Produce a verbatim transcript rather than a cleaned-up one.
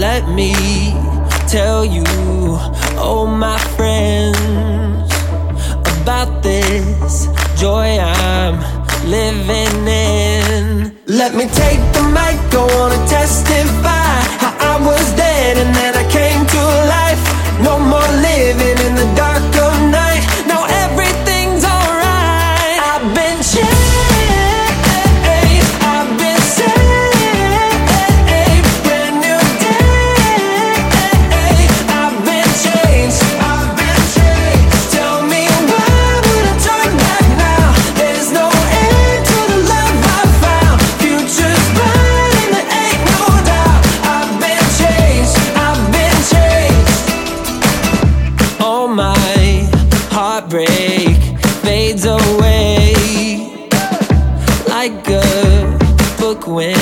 Let me tell you, oh my friends, about this joy I'm living in. Let me take the mic, go on and testify how I was dead and then I came to life. No more living in the dark of night. Now everything's alright. I've been changed, I've been saved, brand new day. I've been changed, I've been changed. Tell me why would I turn back now? There's no end to the love I found. Future's bright and there ain't no doubt. I've been changed, I've been changed. All my heartbreak fades away like a book when